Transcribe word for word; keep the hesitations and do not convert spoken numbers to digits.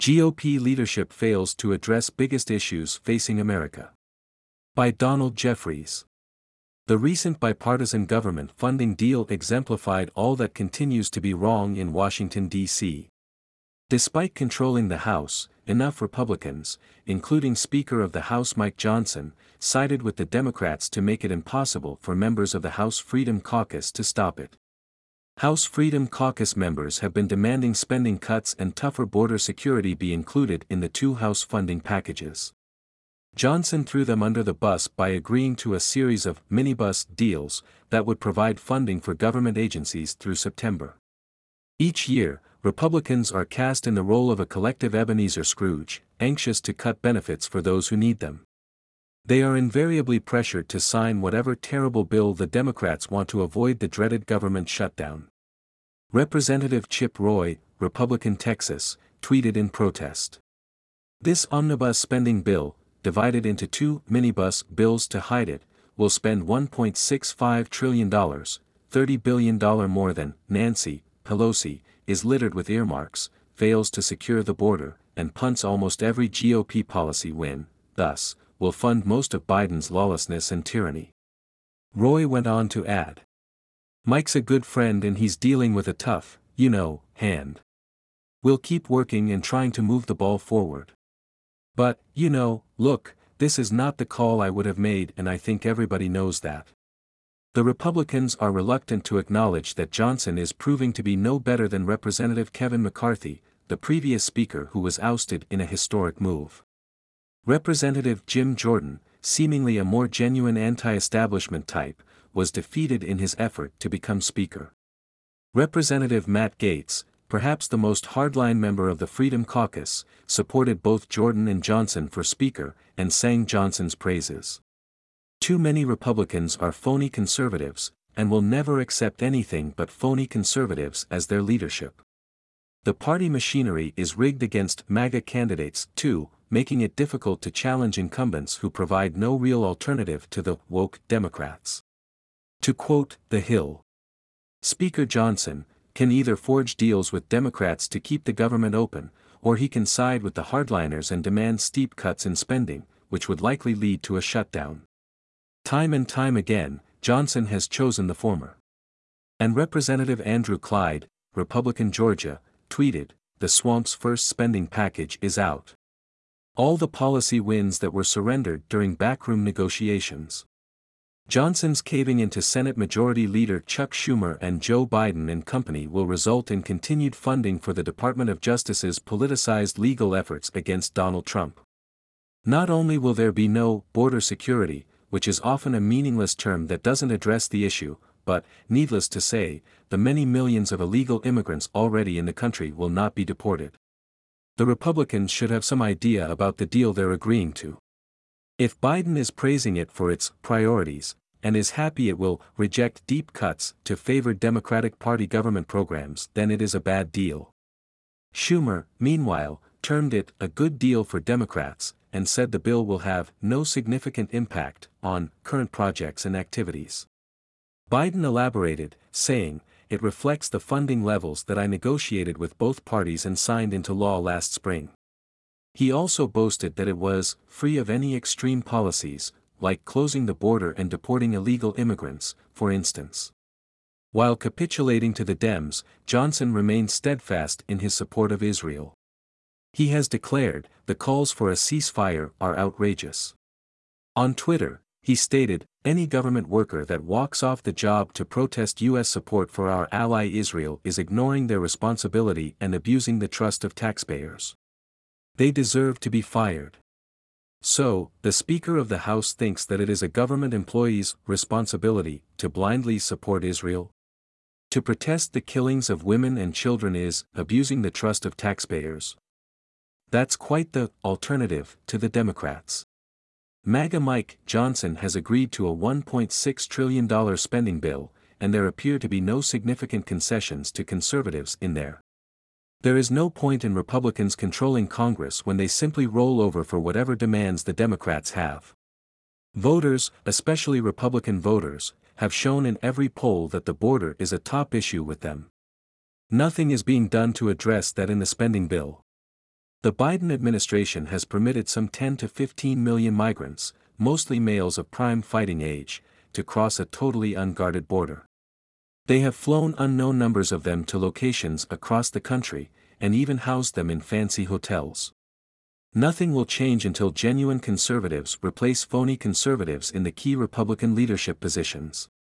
G O P leadership fails to address biggest issues facing America. By Donald Jeffries. The recent bipartisan government funding deal exemplified all that continues to be wrong in Washington, D C Despite controlling the House, enough Republicans, including Speaker of the House Mike Johnson, sided with the Democrats to make it impossible for members of the House Freedom Caucus to stop it. House Freedom Caucus members have been demanding spending cuts and tougher border security be included in the two House funding packages. Johnson threw them under the bus by agreeing to a series of minibus deals that would provide funding for government agencies through September. Each year, Republicans are cast in the role of a collective Ebenezer Scrooge, anxious to cut benefits for those who need them. They are invariably pressured to sign whatever terrible bill the Democrats want to avoid the dreaded government shutdown. Representative Chip Roy, Republican Texas, tweeted in protest. This omnibus spending bill, divided into two minibus bills to hide it, will spend one point six five trillion dollars, thirty billion dollars more than Nancy Pelosi, is littered with earmarks, fails to secure the border, and punts almost every G O P policy win, thus, will fund most of Biden's lawlessness and tyranny. Roy went on to add. Mike's a good friend and he's dealing with a tough, you know, hand. We'll keep working and trying to move the ball forward. But, you know, look, this is not the call I would have made and I think everybody knows that. The Republicans are reluctant to acknowledge that Johnson is proving to be no better than Representative Kevin McCarthy, the previous speaker who was ousted in a historic move. Representative Jim Jordan, seemingly a more genuine anti-establishment type, was defeated in his effort to become speaker. Representative Matt Gaetz, perhaps the most hardline member of the Freedom Caucus, supported both Jordan and Johnson for speaker, and sang Johnson's praises. Too many Republicans are phony conservatives, and will never accept anything but phony conservatives as their leadership. The party machinery is rigged against MAGA candidates, too, making it difficult to challenge incumbents who provide no real alternative to the woke Democrats. To quote The Hill, Speaker Johnson can either forge deals with Democrats to keep the government open, or he can side with the hardliners and demand steep cuts in spending, which would likely lead to a shutdown. Time and time again, Johnson has chosen the former. And Representative Andrew Clyde, Republican Georgia, tweeted, "The swamp's first spending package is out. All the policy wins that were surrendered during backroom negotiations." Johnson's caving into Senate Majority Leader Chuck Schumer and Joe Biden and company will result in continued funding for the Department of Justice's politicized legal efforts against Donald Trump. Not only will there be no border security, which is often a meaningless term that doesn't address the issue, but, needless to say, the many millions of illegal immigrants already in the country will not be deported. The Republicans should have some idea about the deal they're agreeing to. If Biden is praising it for its priorities, and is happy it will reject deep cuts to favor Democratic Party government programs, then it is a bad deal. Schumer, meanwhile, termed it a good deal for Democrats, and said the bill will have no significant impact on current projects and activities. Biden elaborated, saying, "It reflects the funding levels that I negotiated with both parties and signed into law last spring." He also boasted that it was free of any extreme policies, like closing the border and deporting illegal immigrants, for instance. While capitulating to the Dems, Johnson remained steadfast in his support of Israel. He has declared, "The calls for a ceasefire are outrageous." On Twitter, he stated, "Any government worker that walks off the job to protest U S support for our ally Israel is ignoring their responsibility and abusing the trust of taxpayers. They deserve to be fired." So, the Speaker of the House thinks that it is a government employee's responsibility to blindly support Israel? To protest the killings of women and children is abusing the trust of taxpayers. That's quite the alternative to the Democrats. MAGA Mike Johnson has agreed to a one point six trillion dollars spending bill, and there appear to be no significant concessions to conservatives in there. There is no point in Republicans controlling Congress when they simply roll over for whatever demands the Democrats have. Voters, especially Republican voters, have shown in every poll that the border is a top issue with them. Nothing is being done to address that in the spending bill. The Biden administration has permitted some ten to fifteen million migrants, mostly males of prime fighting age, to cross a totally unguarded border. They have flown unknown numbers of them to locations across the country, and even housed them in fancy hotels. Nothing will change until genuine conservatives replace phony conservatives in the key Republican leadership positions.